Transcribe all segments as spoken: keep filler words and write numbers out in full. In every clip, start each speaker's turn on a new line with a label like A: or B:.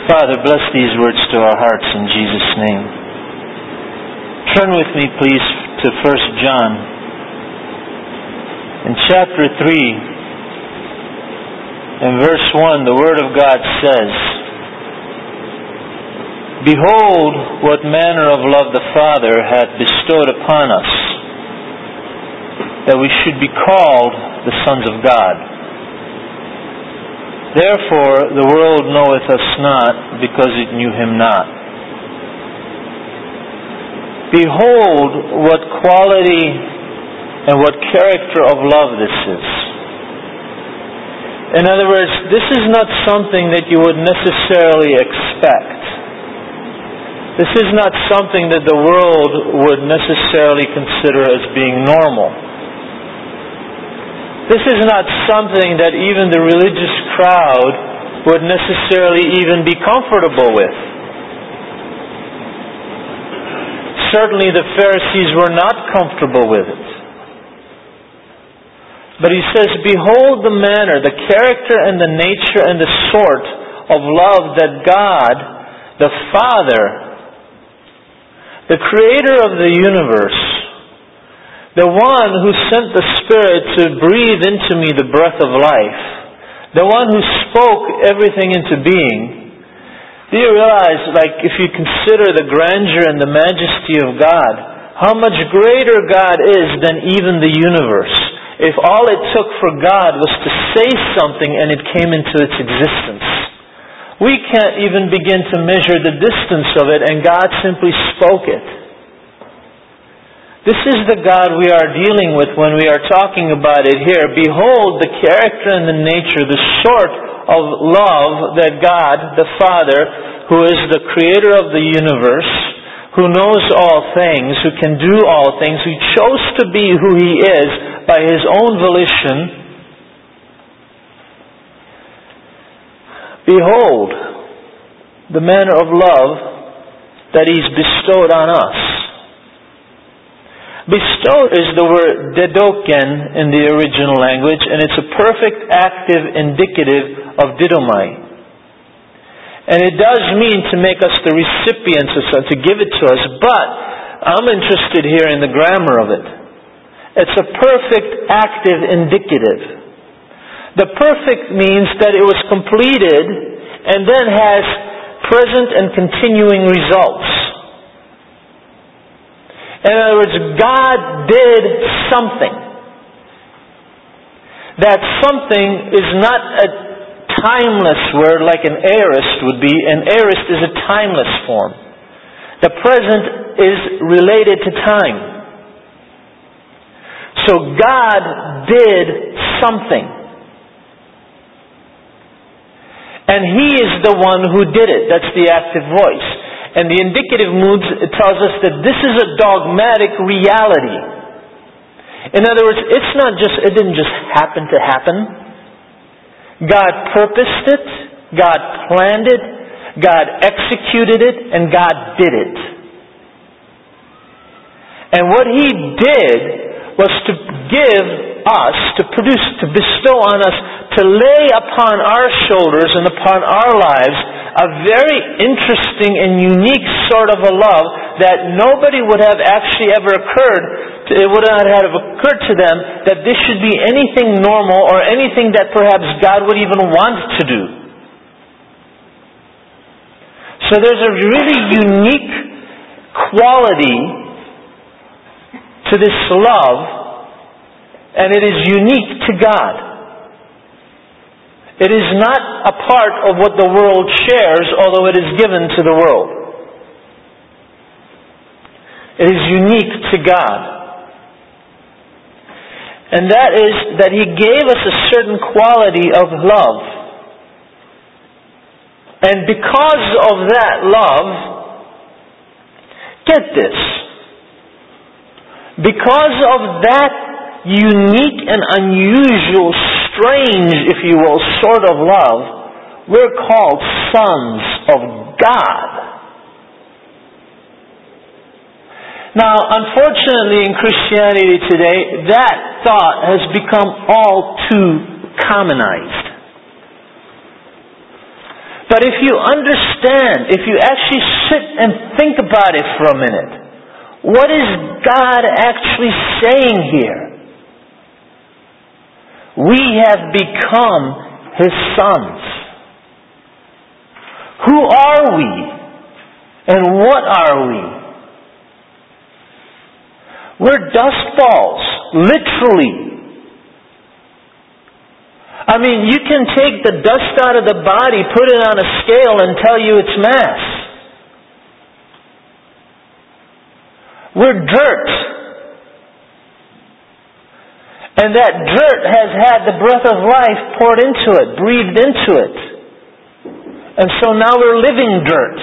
A: Father, bless these words to our hearts in Jesus' name. Turn with me, please, to First John. In chapter three, in verse one, the Word of God says, "Behold, what manner of love the Father hath bestowed upon us, that we should be called the sons of God. Therefore the world knoweth us not, because it knew Him not." Behold, what quality and what character of love this is. In other words, this is not something that you would necessarily expect. This is not something that the world would necessarily consider as being normal. This is not something that even the religious crowd would necessarily even be comfortable with. Certainly the Pharisees were not comfortable with it. But he says, behold the manner, the character and the nature and the sort of love that God, the Father, the Creator of the universe, the one who sent the Spirit to breathe into me the breath of life, the one who spoke everything into being. Do you realize, like, if you consider the grandeur and the majesty of God, how much greater God is than even the universe? If all it took for God was to say something and it came into its existence. We can't even begin to measure the distance of it, and God simply spoke it. This is the God we are dealing with when we are talking about it here. Behold the character and the nature, the sort of love that God, the Father, who is the Creator of the universe, who knows all things, who can do all things, who chose to be who He is by His own volition. Behold the manner of love that He's bestowed on us. Bestowed is the word dedoken in the original language, and it's a perfect active indicative of didomai. And it does mean to make us the recipients of something, to give it to us, but I'm interested here in the grammar of it. It's a perfect active indicative. The perfect means that it was completed and then has present and continuing results. In other words, God did something. That something is not a timeless word like an aorist would be. An aorist is a timeless form. The present is related to time. So God did something. And He is the one who did it. That's the active voice. And the indicative moods, it tells us that this is a dogmatic reality. In other words, it's not just, it didn't just happen to happen. God purposed it, God planned it, God executed it, and God did it. And what He did was to give us, to produce, to bestow on us, to lay upon our shoulders and upon our lives a very interesting and unique sort of a love that nobody would have actually ever occurred to, it would not have occurred to them that this should be anything normal or anything that perhaps God would even want to do. So there's a really unique quality to this love, and it is unique to God. It is not a part of what the world shares, although it is given to the world. It is unique to God. And that is that He gave us a certain quality of love. And because of that love, get this, because of that unique and unusual, strange, if you will, sort of love, we're called sons of God. Now, unfortunately in Christianity today, that thought has become all too commonized. But if you understand, if you actually sit and think about it for a minute, what is God actually saying here? We have become His sons. Who are we? And what are we? We're dust balls, literally. I mean, you can take the dust out of the body, put it on a scale, and tell you its mass. We're dirt. And that dirt has had the breath of life poured into it, breathed into it. And so now we're living dirt.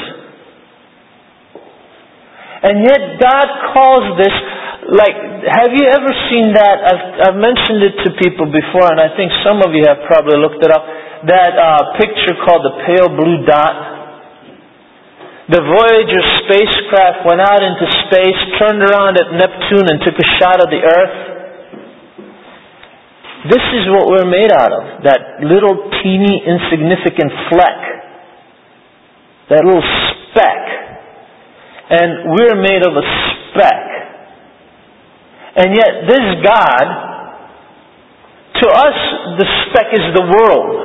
A: And yet God calls this, like, have you ever seen that? I've, I've mentioned it to people before, and I think some of you have probably looked it up. That uh, picture called the pale blue dot. The Voyager spacecraft went out into space, turned around at Neptune and took a shot of the Earth. This is what we're made out of. That little teeny insignificant fleck. That little speck. And we're made of a speck. And yet this God, to us, the speck is the world.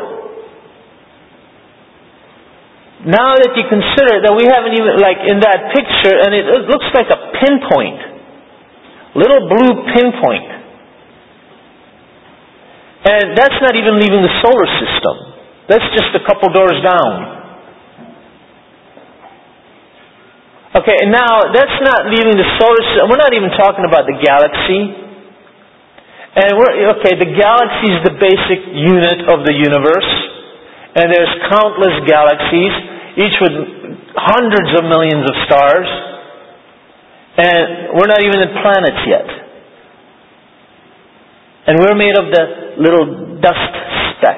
A: Now that you consider that we haven't even, like in that picture, and it, it looks like a pinpoint. Little blue pinpoint. And that's not even leaving the solar system. That's just a couple doors down. Okay, and now that's not leaving the solar system. We're not even talking about the galaxy. And we're, okay, the galaxy is the basic unit of the universe. And there's countless galaxies, each with hundreds of millions of stars. And we're not even in planets yet. And we're made of the little dust speck.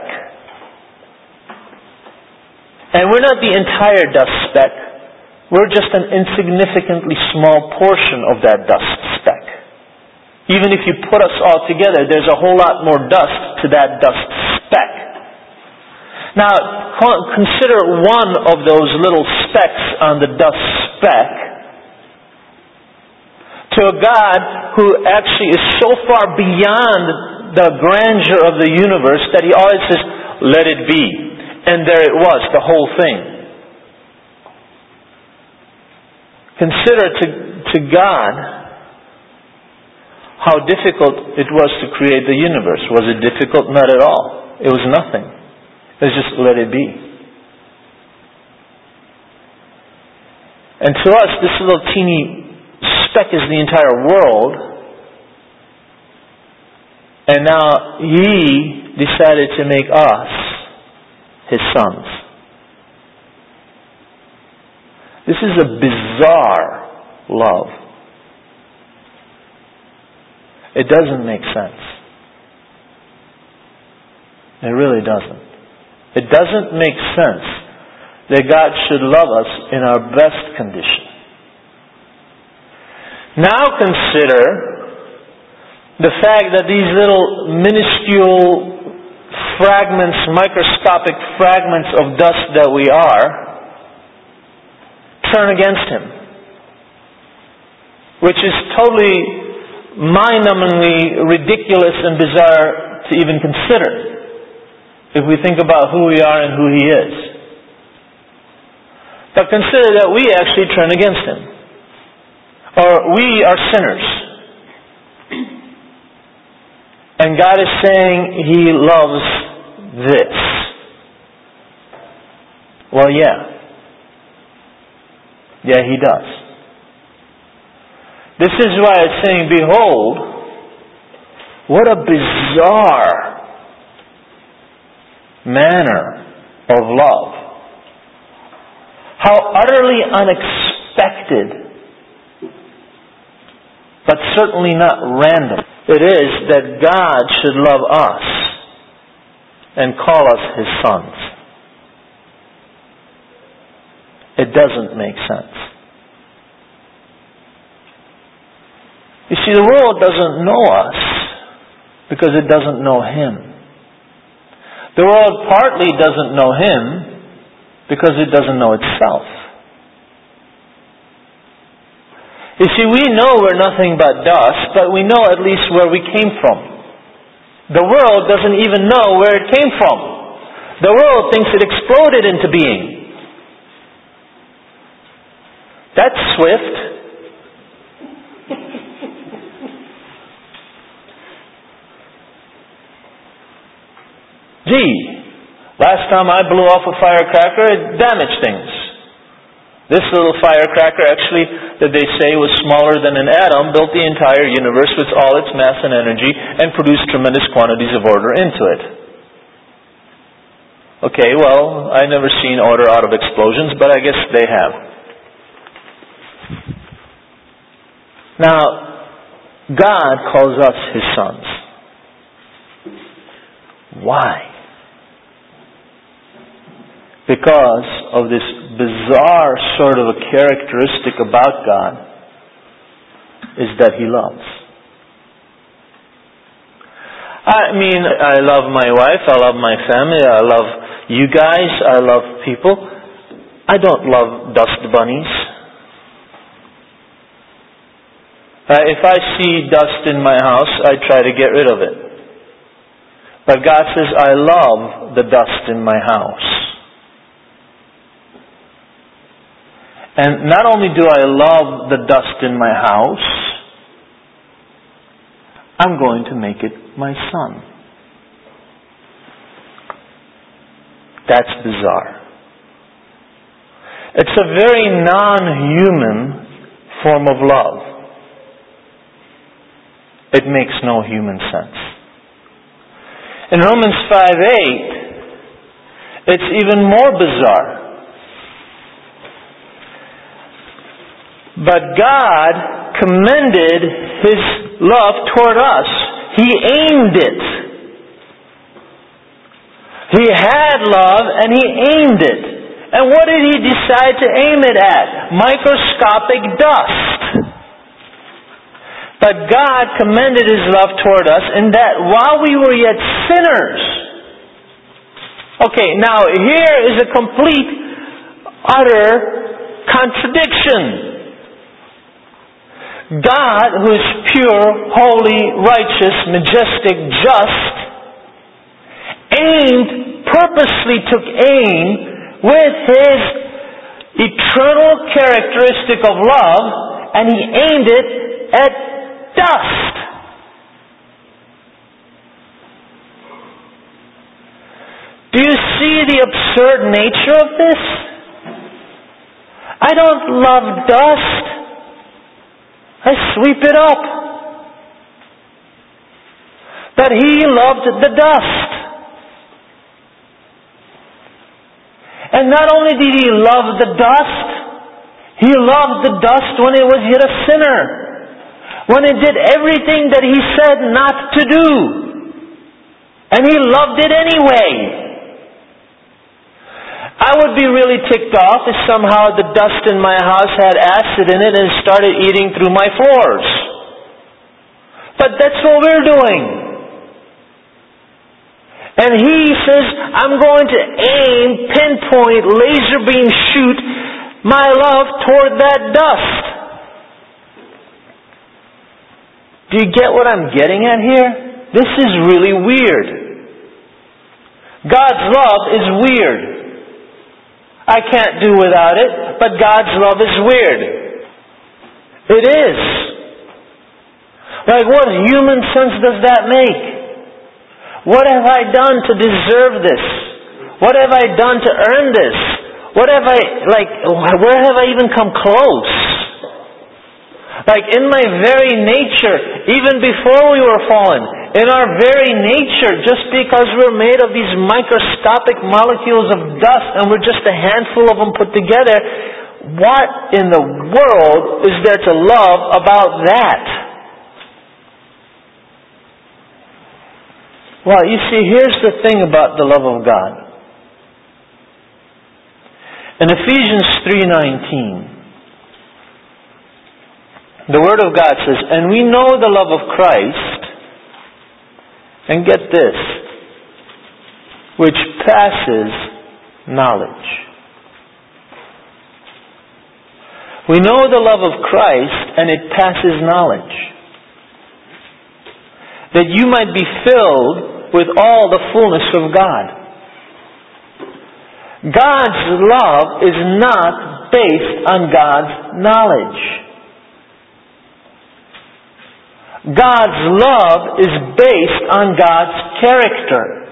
A: And we're not the entire dust speck. We're just an insignificantly small portion of that dust speck. Even if you put us all together, there's a whole lot more dust to that dust speck. Now, consider one of those little specks on the dust speck to a God who actually is so far beyond the grandeur of the universe that He always says, let it be. And there it was, the whole thing. Consider to, to God how difficult it was to create the universe. Was it difficult? Not at all. It was nothing. It was just let it be. And to us, this little teeny speck is the entire world. And now He decided to make us His sons. This is a bizarre love. It doesn't make sense. It really doesn't. It doesn't make sense that God should love us in our best condition. Now consider the fact that these little minuscule fragments, microscopic fragments of dust that we are, turn against Him. Which is totally mind-numbingly ridiculous and bizarre to even consider, if we think about who we are and who He is. But consider that we actually turn against Him. Or we are sinners. And God is saying He loves this. Well, yeah. Yeah, He does. This is why it's saying, behold, what a bizarre manner of love. How utterly unexpected, but certainly not random, it is that God should love us and call us His sons. It doesn't make sense. You see, the world doesn't know us because it doesn't know Him. The world partly doesn't know Him because it doesn't know itself. You see, we know we're nothing but dust, but we know at least where we came from. The world doesn't even know where it came from. The world thinks it exploded into being. That's swift. Gee, last time I blew off a firecracker, it damaged things. This little firecracker actually, that they say was smaller than an atom, built the entire universe with all its mass and energy and produced tremendous quantities of order into it. Okay, well, I've never seen order out of explosions, but I guess they have. Now, God calls us His sons. Why? Because of this bizarre sort of a characteristic about God, is that He loves. I mean, I love my wife, I love my family, I love you guys, I love people. I don't love dust bunnies. Uh, if I see dust in my house, I try to get rid of it. But God says, I love the dust in my house. And not only do I love the dust in my house, I'm going to make it my son. That's bizarre. It's a very non-human form of love. It makes no human sense. In Romans five eight, it's even more bizarre. But God commended His love toward us. He aimed it. He had love and He aimed it. And what did He decide to aim it at? Microscopic dust. But God commended His love toward us in that while we were yet sinners. Okay, now here is a complete, utter contradiction. God, who is pure, holy, righteous, majestic, just, aimed, purposely took aim with His eternal characteristic of love, and He aimed it at dust. Do you see the absurd nature of this? I don't love dust. I sweep it up. But He loved the dust. And not only did He love the dust, He loved the dust when it was yet a sinner. When it did everything that He said not to do. And He loved it anyway. I would be really ticked off if somehow the dust in my house had acid in it and started eating through my floors. But that's what we're doing. And He says, I'm going to aim, pinpoint, laser beam shoot my love toward that dust. Do you get what I'm getting at here? This is really weird. God's love is weird. I can't do without it, but God's love is weird. It is. Like, what human sense does that make? What have I done to deserve this? What have I done to earn this? What have I, like, where have I even come close? Like, in my very nature, even before we were fallen, in our very nature, just because we're made of these microscopic molecules of dust and we're just a handful of them put together, what in the world is there to love about that? Well, you see, here's the thing about the love of God. In Ephesians three nineteen, the Word of God says, and we know the love of Christ, and get this, which passes knowledge. We know the love of Christ, and it passes knowledge, that you might be filled with all the fullness of God. God's love is not based on God's knowledge. God's love is based on God's character.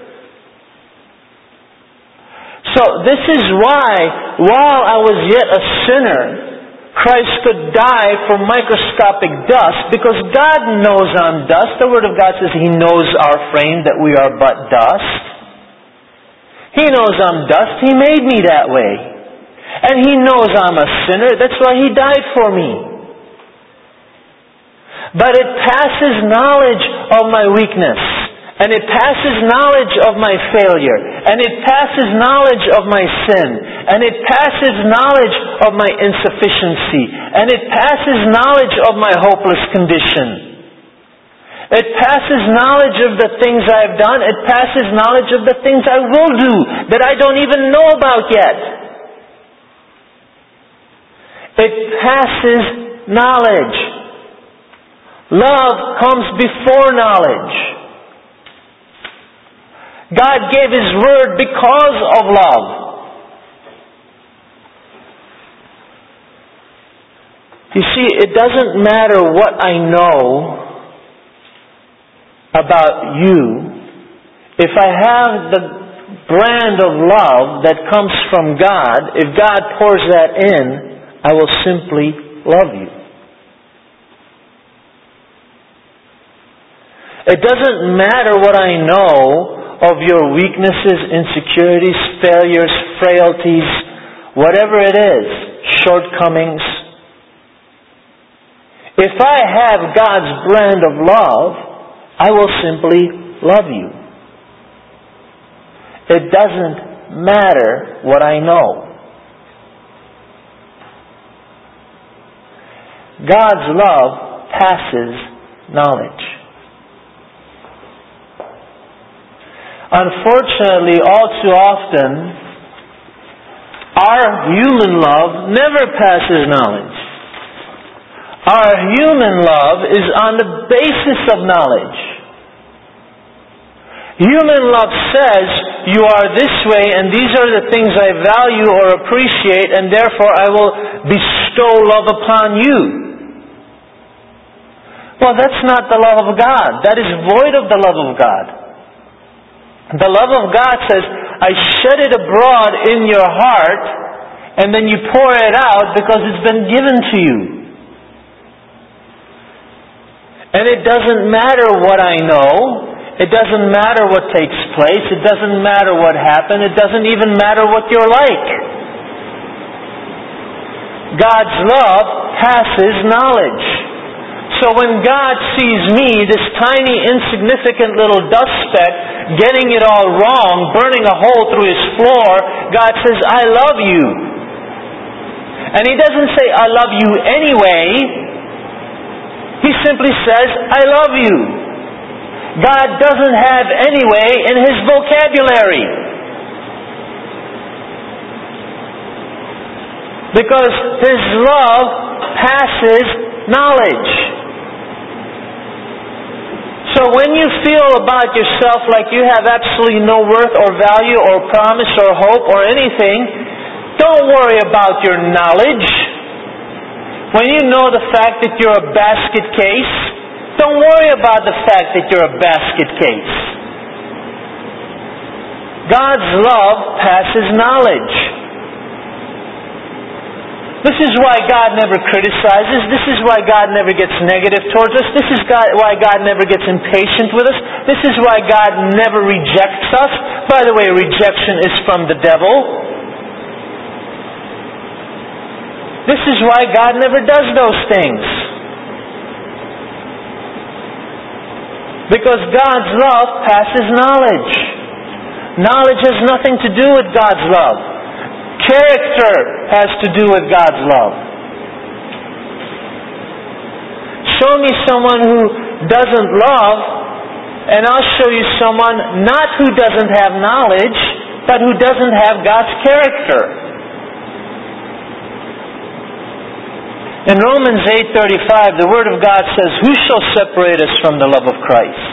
A: So this is why, while I was yet a sinner, Christ could die for microscopic dust, because God knows I'm dust. The Word of God says He knows our frame, that we are but dust. He knows I'm dust. He made me that way. And He knows I'm a sinner. That's why He died for me. But it passes knowledge of my weakness. And it passes knowledge of my failure. And it passes knowledge of my sin. And it passes knowledge of my insufficiency. And it passes knowledge of my hopeless condition. It passes knowledge of the things I've done. It passes knowledge of the things I will do that I don't even know about yet. It passes knowledge. Love comes before knowledge. God gave His Word because of love. You see, it doesn't matter what I know about you. If I have the brand of love that comes from God, if God pours that in, I will simply love you. It doesn't matter what I know of your weaknesses, insecurities, failures, frailties, whatever it is, shortcomings. If I have God's brand of love, I will simply love you. It doesn't matter what I know. God's love passes knowledge. Unfortunately, all too often, our human love never passes knowledge. Our human love is on the basis of knowledge. Human love says, you are this way and these are the things I value or appreciate, and therefore I will bestow love upon you. Well, that's not the love of God. That is void of the love of God. The love of God says, I shed it abroad in your heart, and then you pour it out because it's been given to you. And it doesn't matter what I know. It doesn't matter what takes place. It doesn't matter what happened. It doesn't even matter what you're like. God's love passes knowledge. So when God sees me, this tiny, insignificant little dust speck, getting it all wrong, burning a hole through His floor, God says, I love you. And He doesn't say, I love you anyway. He simply says, I love you. God doesn't have anyway in His vocabulary. Because His love passes knowledge. So when you feel about yourself like you have absolutely no worth or value or promise or hope or anything, don't worry about your knowledge. When you know the fact that you're a basket case, don't worry about the fact that you're a basket case. God's love passes knowledge. This is why God never criticizes. This is why God never gets negative towards us. This is God, why God never gets impatient with us. This is why God never rejects us. By the way, rejection is from the devil. This is why God never does those things. Because God's love passes knowledge. Knowledge has nothing to do with God's love. Character has to do with God's love. Show me someone who doesn't love, and I'll show you someone not who doesn't have knowledge, but who doesn't have God's character. In Romans eight thirty-five, the Word of God says, "Who shall separate us from the love of Christ?"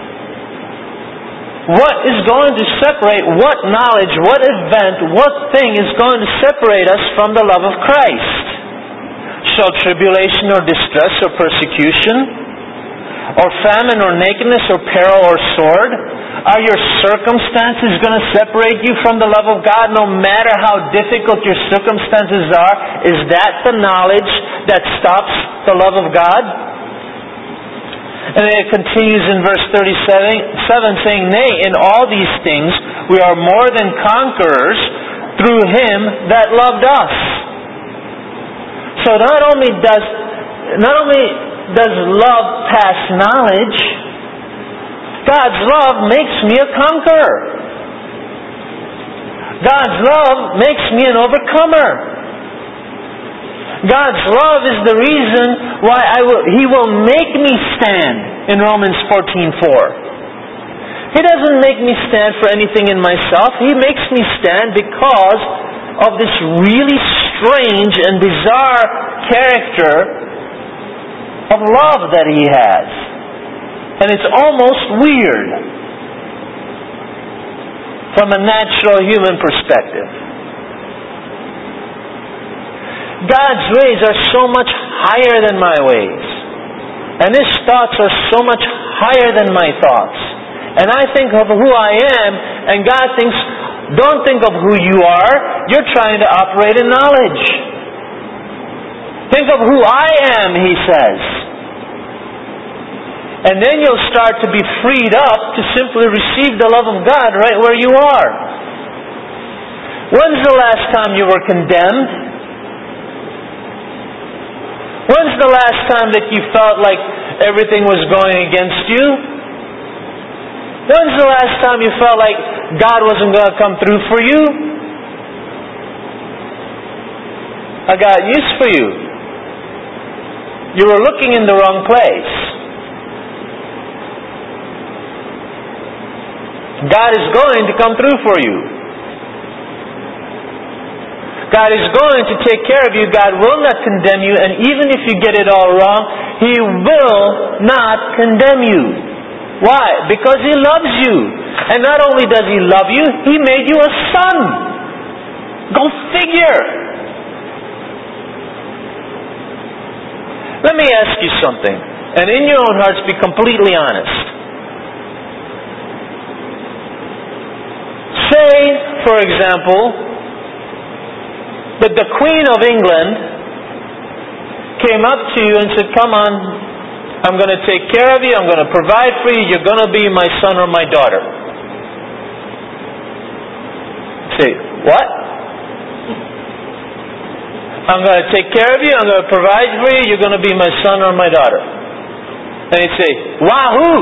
A: What is going to separate, what knowledge, what event, what thing is going to separate us from the love of Christ? Shall tribulation or distress or persecution, or famine or nakedness or peril or sword? Are your circumstances going to separate you from the love of God no matter how difficult your circumstances are? Is that the knowledge that stops the love of God? And then it continues in verse thirty-seven saying, "Nay, in all these things we are more than conquerors through Him that loved us." So not only does not only does love pass knowledge, God's love makes me a conqueror. God's love makes me an overcomer. God's love is the reason why I will, He will make me stand in Romans fourteen four. He doesn't make me stand for anything in myself. He makes me stand because of this really strange and bizarre character of love that He has. And it's almost weird from a natural human perspective. God's ways are so much higher than my ways. And His thoughts are so much higher than my thoughts. And I think of who I am, and God thinks, don't think of who you are. You're trying to operate in knowledge. Think of who I am, He says. And then you'll start to be freed up to simply receive the love of God right where you are. When's the last time you were condemned? When's the last time that you felt like everything was going against you? When's the last time you felt like God wasn't going to come through for you? I got news for you. You were looking in the wrong place. God is going to come through for you. God is going to take care of you. God will not condemn you. And even if you get it all wrong, He will not condemn you. Why? Because He loves you. And not only does He love you, He made you a son. Go figure. Let me ask you something. And in your own hearts, be completely honest. Say, for example, that the Queen of England came up to you and said, "Come on, I'm going to take care of you, I'm going to provide for you, you're going to be my son or my daughter." Say, "What?" "I'm going to take care of you, I'm going to provide for you, you're going to be my son or my daughter." And you'd say, "Wahoo!"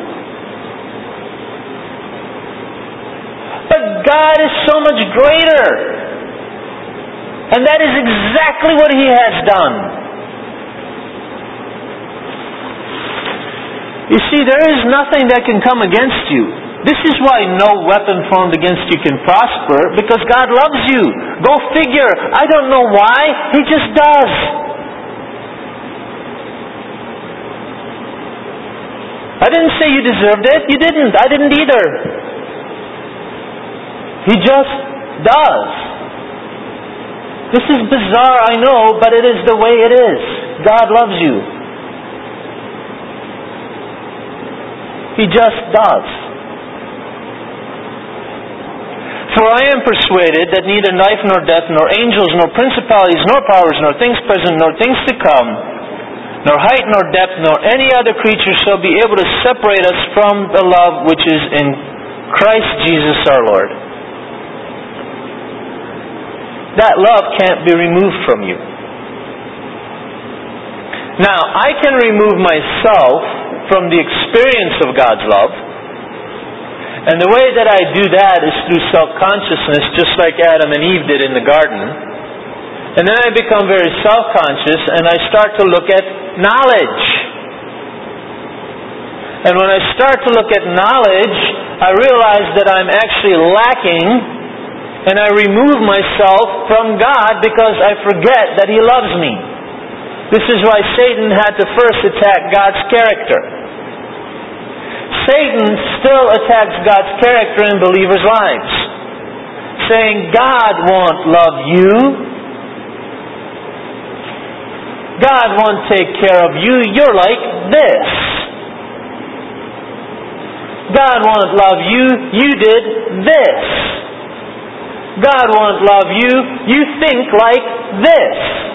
A: But God is so much greater. And that is exactly what He has done. You see, there is nothing that can come against you. This is why no weapon formed against you can prosper, because God loves you. Go figure. I don't know why. He just does. I didn't say you deserved it. You didn't. I didn't either. He just does. This is bizarre, I know, but it is the way it is. God loves you. He just does. "For I am persuaded that neither life nor death, nor angels, nor principalities, nor powers, nor things present, nor things to come, nor height, nor depth, nor any other creature shall be able to separate us from the love which is in Christ Jesus our Lord." That love can't be removed from you. Now, I can remove myself from the experience of God's love. And the way that I do that is through self-consciousness, just like Adam and Eve did in the garden. And then I become very self-conscious and I start to look at knowledge. And when I start to look at knowledge, I realize that I'm actually lacking. And I remove myself from God because I forget that He loves me. This is why Satan had to first attack God's character. Satan still attacks God's character in believers' lives, saying, God won't love you. God won't take care of you. You're like this. God won't love you. You did this. God won't love you. You think like this.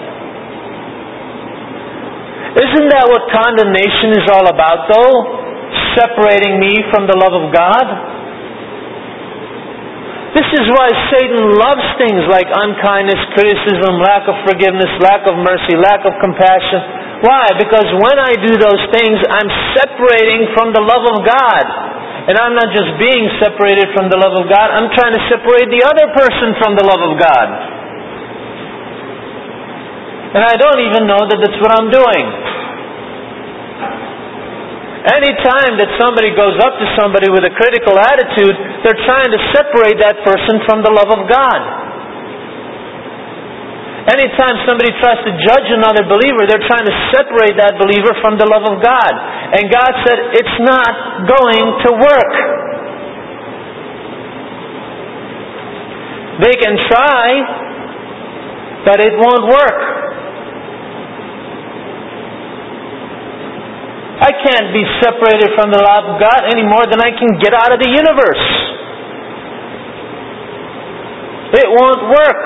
A: Isn't that what condemnation is all about, though? Separating me from the love of God? This is why Satan loves things like unkindness, criticism, lack of forgiveness, lack of mercy, lack of compassion. Why? Because when I do those things, I'm separating from the love of God. And I'm not just being separated from the love of God, I'm trying to separate the other person from the love of God. And I don't even know that that's what I'm doing. Any time that somebody goes up to somebody with a critical attitude, they're trying to separate that person from the love of God. Anytime somebody tries to judge another believer, they're trying to separate that believer from the love of God. And God said, it's not going to work. They can try, but it won't work. I can't be separated from the love of God any more than I can get out of the universe. It won't work.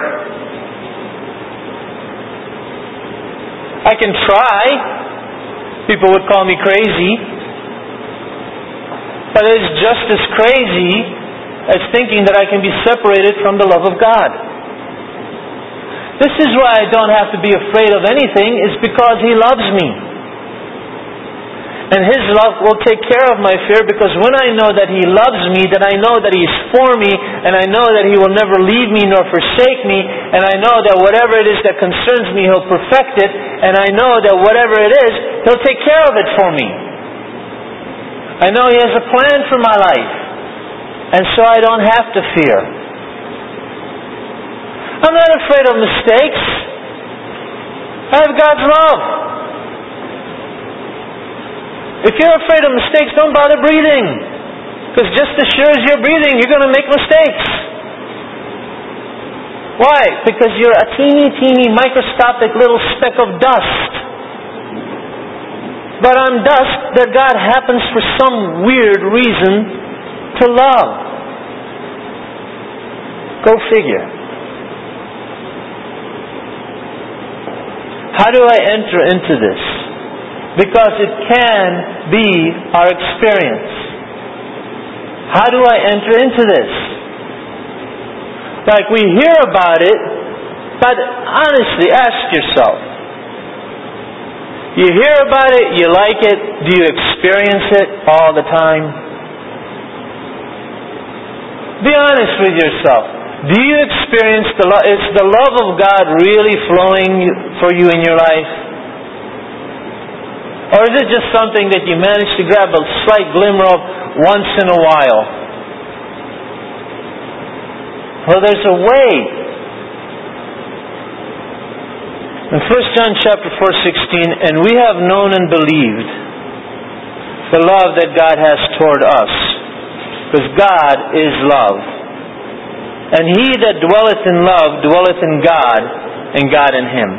A: I can try. People would call me crazy. But it's just as crazy as thinking that I can be separated from the love of God. This is why I don't have to be afraid of anything, is because He loves me. And His love will take care of my fear, because when I know that He loves me, then I know that He's for me, and I know that He will never leave me nor forsake me, and I know that whatever it is that concerns me, He'll perfect it, and I know that whatever it is, He'll take care of it for me. I know He has a plan for my life, and so I don't have to fear. I'm not afraid of mistakes. I have God's love. If you're afraid of mistakes, don't bother breathing. Because just as sure as you're breathing, you're going to make mistakes. Why? Because you're a teeny, teeny, microscopic little speck of dust. But I'm dust that God happens for some weird reason to love. Go figure. How do I enter into this? Because it can be our experience. How do I enter into this? Like, we hear about it, but honestly, ask yourself. You hear about it, you like it, do you experience it all the time? Be honest with yourself. Do you experience the love? Is the love of God really flowing for you in your life? Or is it just something that you manage to grab a slight glimmer of once in a while? Well, there's a way. In First John chapter four sixteen, and we have known and believed the love that God has toward us, because God is love. And he that dwelleth in love dwelleth in God, and God in him.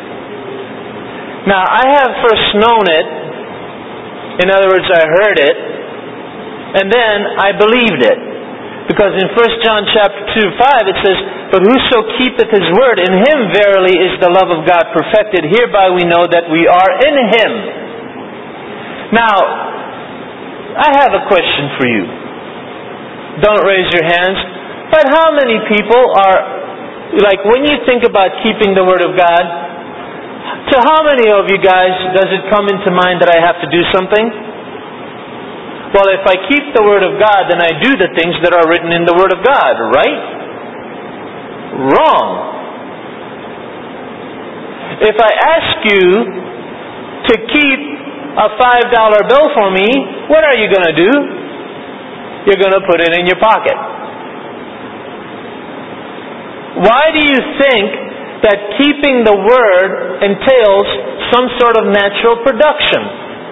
A: Now, I have first known it. In other words, I heard it, and then I believed it. Because in First John chapter two five it says, "But whoso keepeth His word, in him verily is the love of God perfected. Hereby we know that we are in Him." Now, I have a question for you. Don't raise your hands. But how many people are, like, when you think about keeping the word of God, to how many of you guys does it come into mind that I have to do something? Well, if I keep the Word of God, then I do the things that are written in the Word of God, right? Wrong. If I ask you to keep a five dollar bill for me, what are you going to do? You're going to put it in your pocket. Why do you think that keeping the Word entails some sort of natural production.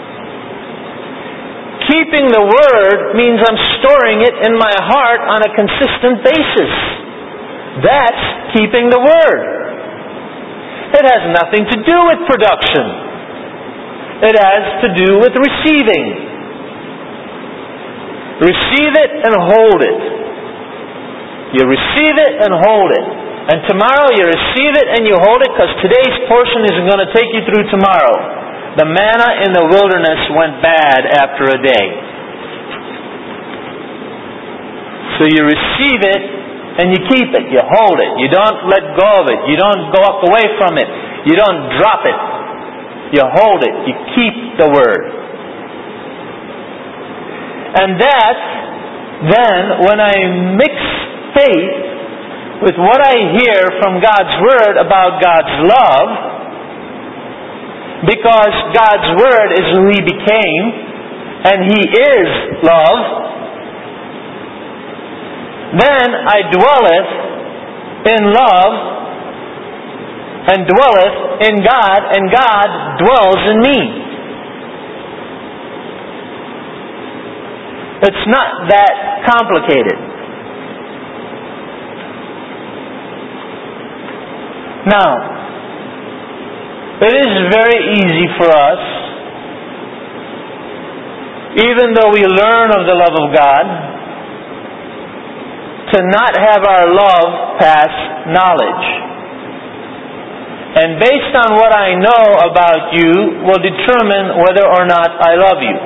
A: Keeping the Word means I'm storing it in my heart on a consistent basis. That's keeping the Word. It has nothing to do with production. It has to do with receiving. Receive it and hold it. You receive it and hold it. And tomorrow you receive it and you hold it, because today's portion isn't going to take you through tomorrow. The manna in the wilderness went bad after a day. So you receive it and you keep it. You hold it. You don't let go of it. You don't walk away from it. You don't drop it. You hold it. You keep the Word. And that, then, when I mix faith with what I hear from God's Word about God's love, because God's Word is who He became, and He is love, then I dwelleth in love, and dwelleth in God, and God dwells in me. It's not that complicated. Now, it is very easy for us, even though we learn of the love of God, to not have our love pass knowledge. And based on what I know about you will determine whether or not I love you.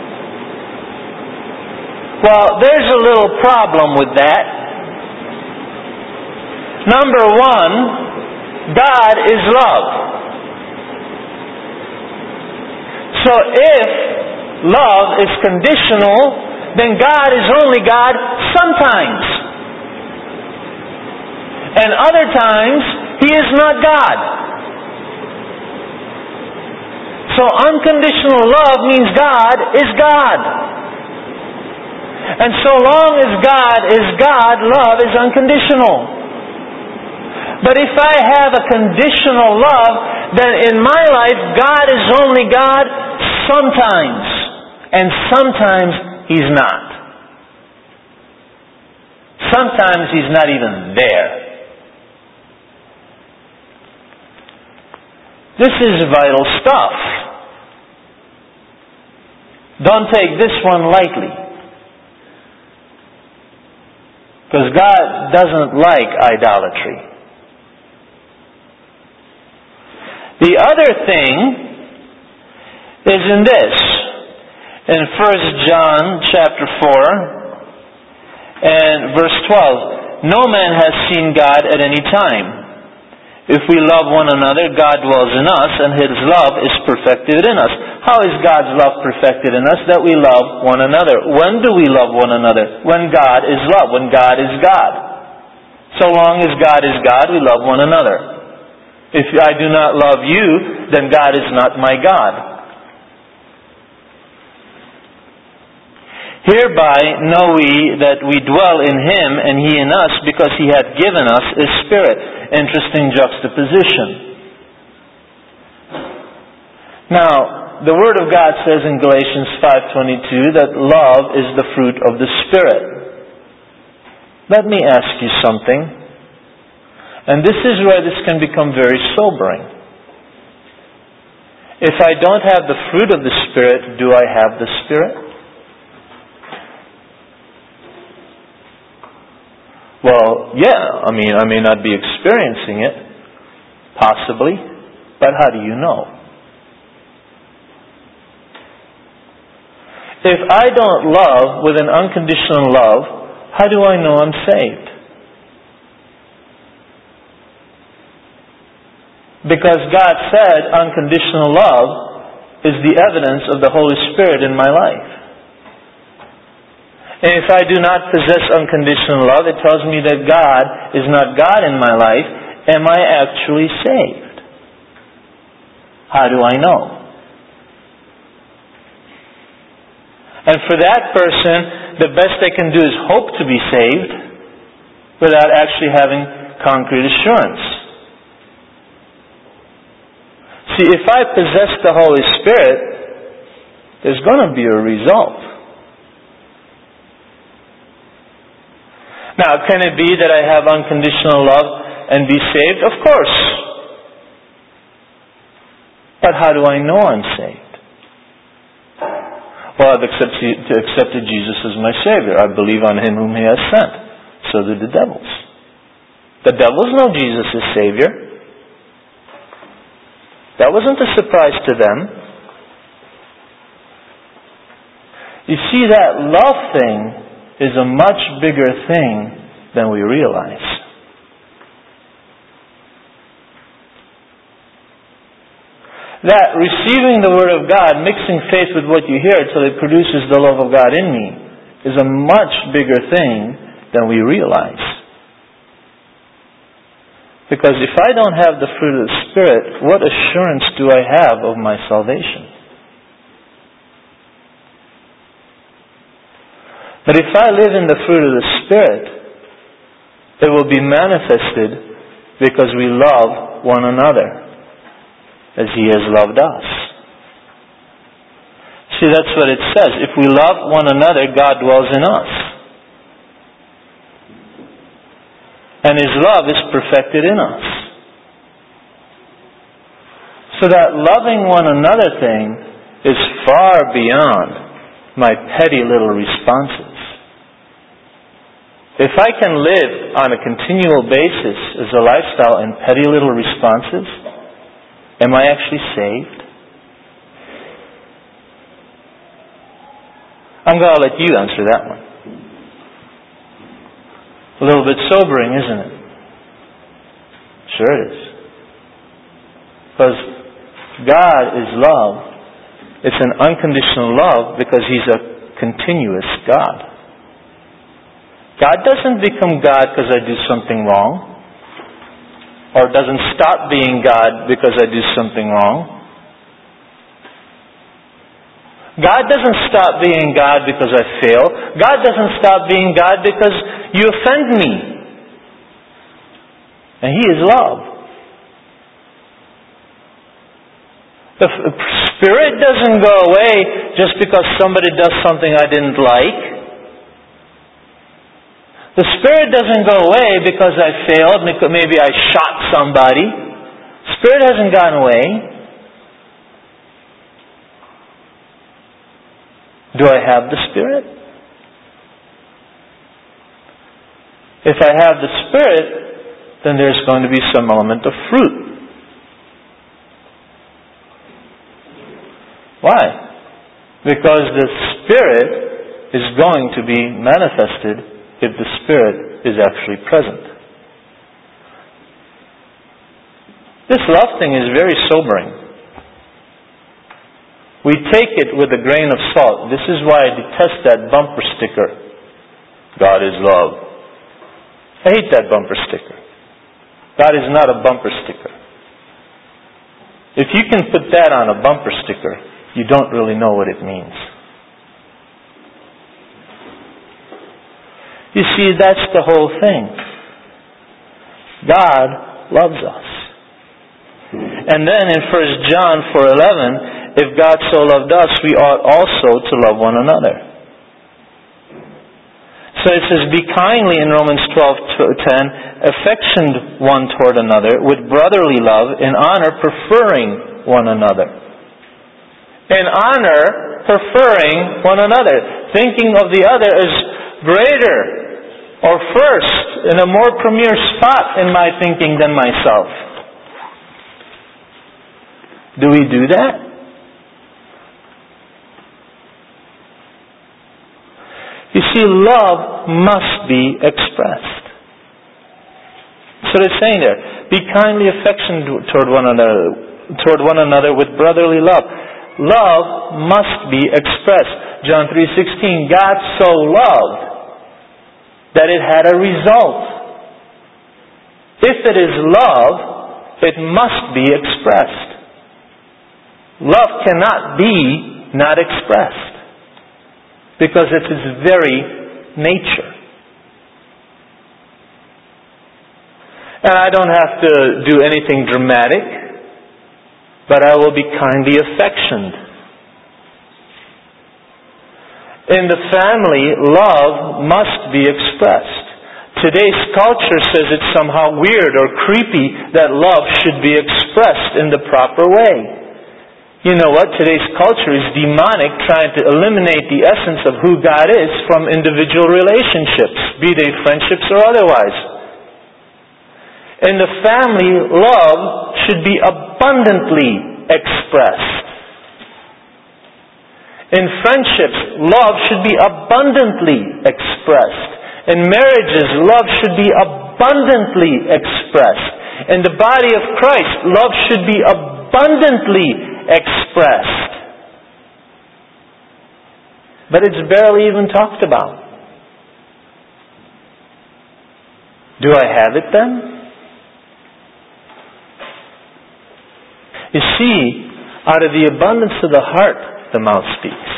A: Well, there's a little problem with that. Number one, God is love. So if love is conditional, then God is only God sometimes. And other times, He is not God. So unconditional love means God is God. And so long as God is God, love is unconditional. But if I have a conditional love, then in my life, God is only God sometimes. And sometimes He's not. Sometimes He's not even there. This is vital stuff. Don't take this one lightly. Because God doesn't like idolatry. The other thing is in this. In First John chapter four and verse twelve. No man has seen God at any time. If we love one another, God dwells in us, and His love is perfected in us. How is God's love perfected in us? That we love one another. When do we love one another? When God is love. When God is God. So long as God is God, we love one another. If I do not love you, then God is not my God. Hereby know we that we dwell in Him and He in us, because He hath given us His Spirit. Interesting juxtaposition. Now, the Word of God says in Galatians five twenty-two that love is the fruit of the Spirit. Let me ask you something. And this is where this can become very sobering. If I don't have the fruit of the Spirit, do I have the Spirit? Well, yeah, I mean, I may not be experiencing it, possibly, but how do you know? If I don't love with an unconditional love, how do I know I'm saved? Because God said unconditional love is the evidence of the Holy Spirit in my life. And if I do not possess unconditional love, it tells me that God is not God in my life. Am I actually saved? How do I know? And for that person, the best they can do is hope to be saved without actually having concrete assurance. See, if I possess the Holy Spirit, there's going to be a result. Now, can it be that I have unconditional love and be saved? Of course. But how do I know I'm saved? Well, I've accepted, accepted Jesus as my Savior. I believe on Him whom He has sent. So do the devils. The devils know Jesus is Savior. That wasn't a surprise to them. You see, that love thing is a much bigger thing than we realize. That receiving the Word of God, mixing faith with what you hear until it produces the love of God in me, is a much bigger thing than we realize. Because if I don't have the fruit of the Spirit, what assurance do I have of my salvation? But if I live in the fruit of the Spirit, it will be manifested because we love one another as He has loved us. See, that's what it says. If we love one another, God dwells in us. And His love is perfected in us. So that loving one another thing is far beyond my petty little responses. If I can live on a continual basis as a lifestyle in petty little responses, am I actually saved? I'm going to let you answer that one. A little bit sobering, isn't it? Sure it is. Because God is love. It's an unconditional love because He's a continuous God. God doesn't become God because I do something wrong. Or doesn't stop being God because I do something wrong. God doesn't stop being God because I fail. God doesn't stop being God because you offend me. And He is love. The Spirit doesn't go away just because somebody does something I didn't like. The Spirit doesn't go away because I failed, maybe I shot somebody. Spirit hasn't gone away. Do I have the Spirit? If I have the Spirit, then there's going to be some element of fruit. Why? Because the Spirit is going to be manifested if the Spirit is actually present. This love thing is very sobering. We take it with a grain of salt. This is why I detest that bumper sticker. God is love. I hate that bumper sticker. God is not a bumper sticker. If you can put that on a bumper sticker, you don't really know what it means. You see, that's the whole thing. God loves us. And then in First John four eleven, if God so loved us, we ought also to love one another. So it says, be kindly in Romans twelve ten, affectioned one toward another, with brotherly love, in honor preferring one another. In honor, preferring one another. Thinking of the other as greater or first, in a more premier spot in my thinking than myself. Do we do that? You see, love must be expressed. So it's saying there, be kindly affectioned toward one another, toward one another with brotherly love. Love must be expressed. John three sixteen, God so loved that it had a result. If it is love, it must be expressed. Love cannot be not expressed, because it's its very nature. And I don't have to do anything dramatic. but I will be kindly affectioned. In the family, love must be expressed. Today's culture says it's somehow weird or creepy that love should be expressed in the proper way. You know what? Today's culture is demonic, trying to eliminate the essence of who God is from individual relationships, be they friendships or otherwise. In the family, love should be abundantly expressed. In friendships, love should be abundantly expressed. In marriages, love should be abundantly expressed. In the body of Christ, love should be abundantly expressed. But it's barely even talked about. Do I have it then? You see, out of the abundance of the heart, the mouth speaks.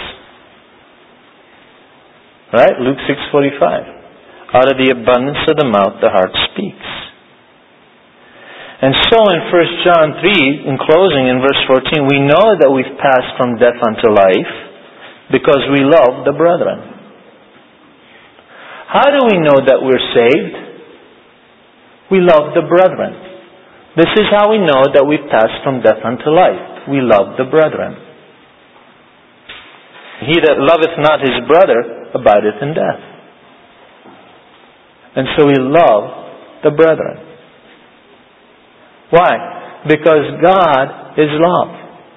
A: Right? Luke six forty-five. Out of the abundance of the mouth, the heart speaks. And so in First John three, in closing, in verse fourteen, we know that we've passed from death unto life because we love the brethren. How do we know that we're saved? We love the brethren. This is how we know that we've passed from death unto life. We love the brethren. He that loveth not his brother abideth in death. And so we love the brethren. Why? Because God is love.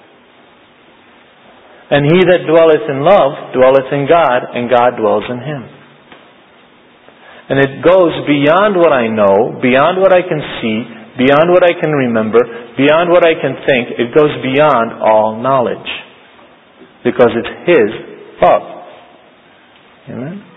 A: And he that dwelleth in love dwelleth in God, and God dwells in him. And it goes beyond what I know, beyond what I can see, beyond what I can remember, beyond what I can think. It goes beyond all knowledge. Because it's his love. Amen?